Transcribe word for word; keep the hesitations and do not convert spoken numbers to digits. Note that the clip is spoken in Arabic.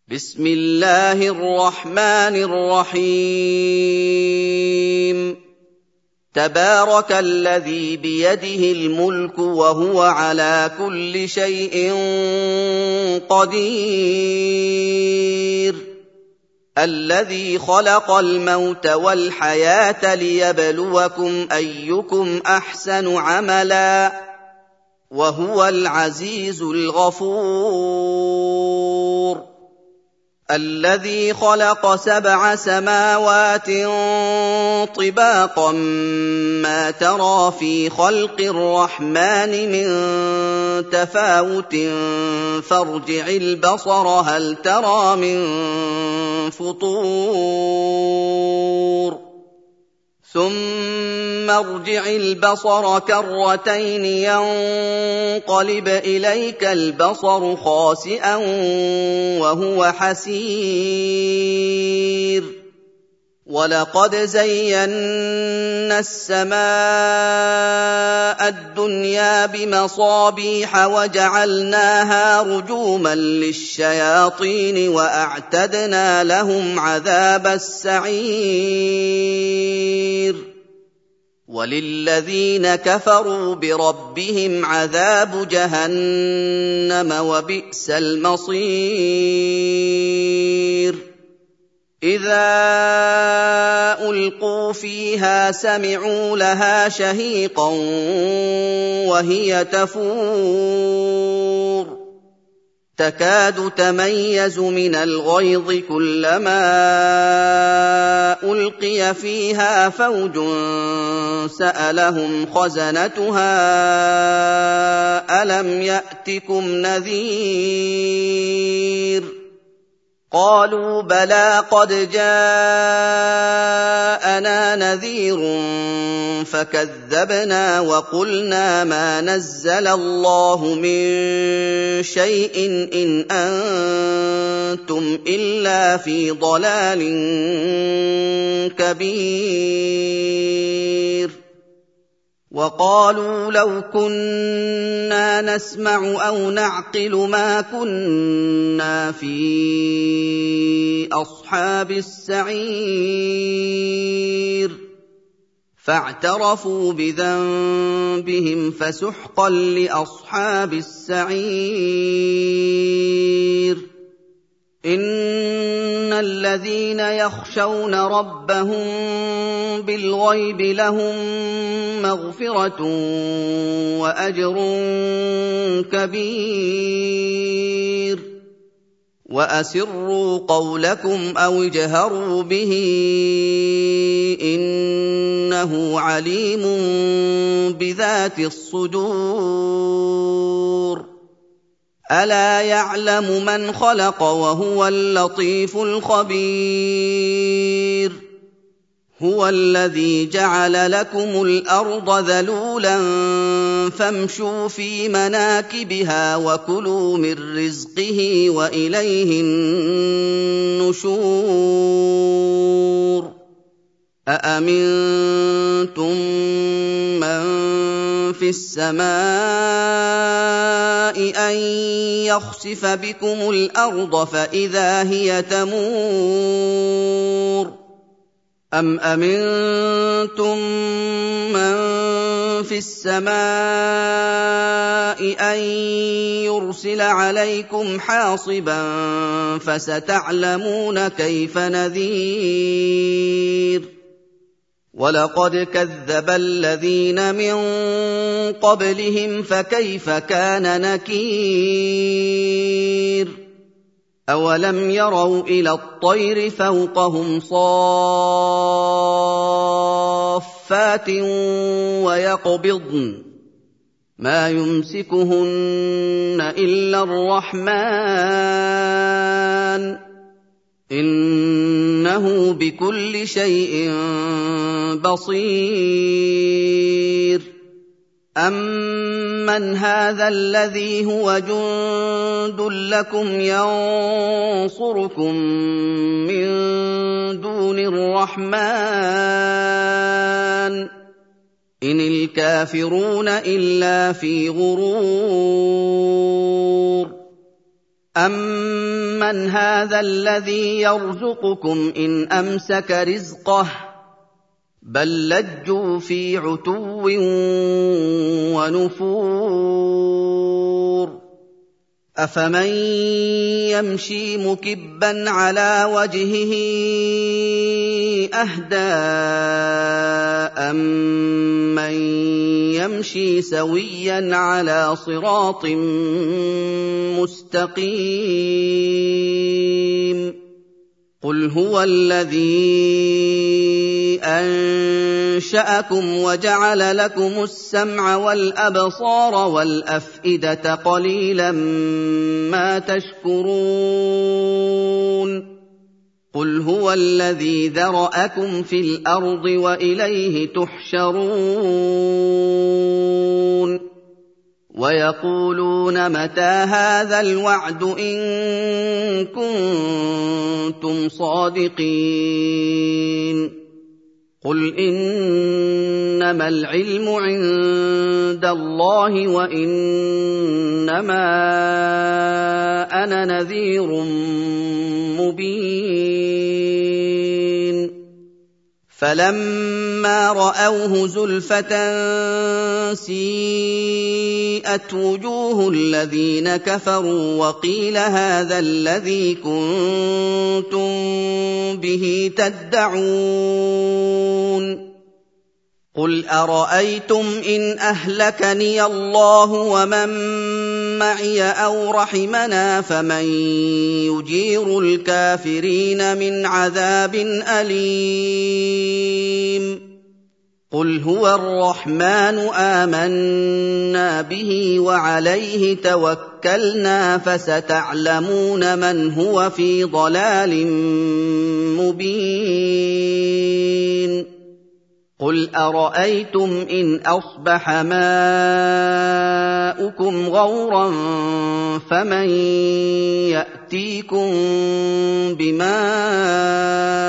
بسم الله الرحمن الرحيم تبارك الذي بيده الملك وهو على كل شيء قدير الذي خلق الموت والحياة ليبلوكم أيكم أحسن عملا وهو العزيز الغفور الذي خلق سبع سماوات طباقا ما ترى في خلق الرحمن من تفاوت فارجع البصر هل ترى من فطور ثم ارجع البصر كرتين ينقلب إليك البصر خاسئا وهو حسير ولقد زينا السماء الدنيا بمصابيح وجعلناها رجوما للشياطين وأعتدنا لهم عذاب السعير وللذين كفروا بربهم عذاب جهنم وبئس المصير إذا ألقوا فيها سمعوا لها شهيقا وهي تفور تكاد تميز من الغيظ كلما ألقي فيها فوج سألهم خزنتها ألم يأتكم نذير قالوا بلى قد جاءنا نذير فكذبنا وقلنا ما نزل الله من شيء إن أنتم إلا في ضلال كبير وقالوا لو كنا نسمع أو نعقل ما كنا في أصحاب السعير فاعترفوا بذنبهم فسحقا لأصحاب السعير إن الذين يخشون ربهم بالغيب لهم مغفرة وأجر كبير وأسروا قولكم أو اجهروا به إنه عليم بذات الصدور ألا يعلم من خلق وهو اللطيف الخبير هو الذي جعل لكم الأرض ذلولا فامشوا في مناكبها وكلوا من رزقه وإليه النشور أأمنتم من في السماء أن يخسف بكم الأرض فإذا هي تمور أم أمنتم من في السماء أن يرسل عليكم حاصبا فستعلمون كيف نذير ولقد كذب الذين من قبلهم فكيف كان نكير أولم يروا إلى الطير فوقهم صافات ويقبضن ما يمسكهن إلا الرحمن إنه بكل شيء بصير أمن هذا الذي هو جند لكم ينصركم من دون الرحمن إن الكافرون إلا في غرور أَمَّنْ هَٰذَا الَّذِي يَرْزُقُكُمْ إِنْ أَمْسَكَ رِزْقَهُ ۚ بَل لَّجُّوا فِي عُتُوٍّ وَنُفُورٍ أَفَمَن يَمْشِي مُكِبًّا عَلَىٰ وَجْهِهِ أَهْدَىٰ أَمَّن يَمْشِي سَوِيًّا عَلَىٰ صِرَاطٍ مُّسْتَقِيمٍ قُلْ هُوَ الَّذِي أَنشَأَكُمْ وَجَعَلَ لَكُمُ السَّمْعَ وَالْأَبْصَارَ وَالْأَفْئِدَةَ ۖ قَلِيلًا مَّا تَشْكُرُونَ قُلْ هُوَ الَّذِي ذَرَأَكُمْ فِي الْأَرْضِ وَإِلَيْهِ تُحْشَرُونَ وَيَقُولُونَ مَتَىٰ هَٰذَا الْوَعْدُ إِن كُنتُمْ صَادِقِينَ قُلْ إِنَّمَا الْعِلْمُ عِندَ اللَّهِ وَإِنَّمَا أَنَا نَذِيرٌ مُّبِينٌ فَلَمَّا رَأَوْهُ زُلْفَةً سِيئَتْ وُجُوهُ الَّذِينَ كَفَرُوا وَقِيلَ هَٰذَا الَّذِي كُنتُم بِهِ تَدَّعُونَ قُلْ أَرَأَيْتُمْ إِنْ أَهْلَكَنِيَ اللَّهُ وَمَن مَّعِيَ أَوْ رَحِمَنَا فَمَن يُجِيرُ الْكَافِرِينَ مِنْ عَذَابٍ أَلِيمٍ قُلْ هُوَ الرَّحْمَٰنُ آمَنَّا بِهِ وَعَلَيْهِ تَوَكَّلْنَا فَسَتَعْلَمُونَ مَنْ هُوَ فِي ضَلَالٍ مُّبِينٍ قُلْ أَرَأَيْتُمْ إِنْ أَصْبَحَ مَاؤُكُمْ غَوْرًا فَمَن يَأْتِيكُم بِمَاءٍ